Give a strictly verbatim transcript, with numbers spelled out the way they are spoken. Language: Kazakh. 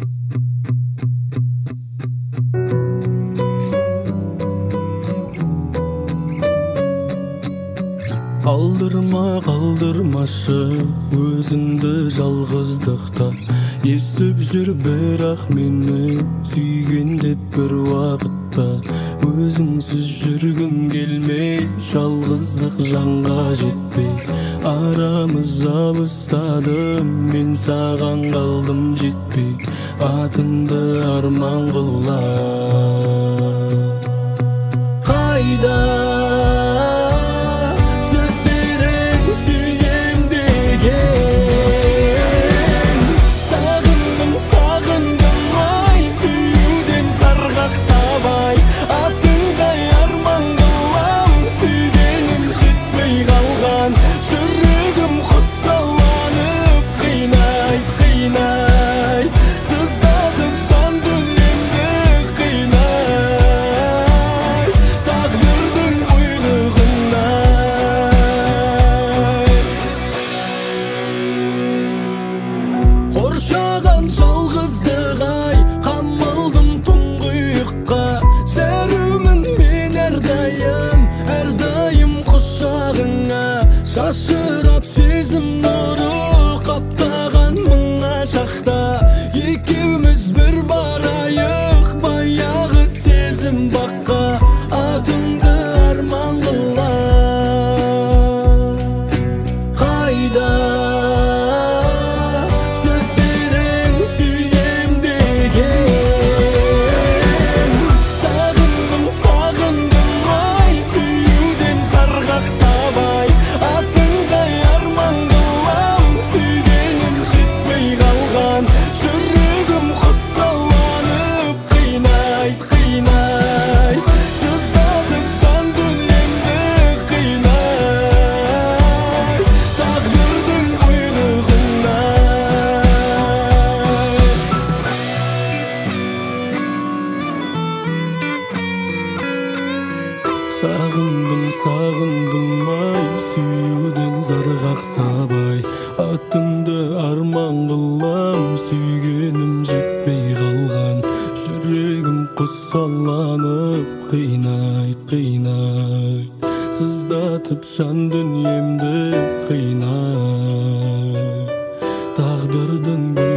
Kaldırma kaldırmaşı özünde жалғыздықта естіп жүр бірақ мені сүйген деп бір уақытта өзіңсіз жүргім келмей жалғыздық жанға жетпей арамыз алыстадым мен саған қалдым жетпей атыңды арман қылам қайда Қоршаған жалғыздық ай қамалдым тұңғиыққа сәрімін мен әрдайым әрдайым құшағыңа шашырап сезім нұры қаптаған мыңа шақта екеуміз бір барайық баяғы сезім баққа атыңды арман қылам қайда Сағындым, сағындым ай, сүюден зарғақ сабай атыңды арман қылам, сүйгенім жетпей қалған жүрегім құсаланып қинайт, қинайт сыздатып жан дүниемді қинайт тағдырдың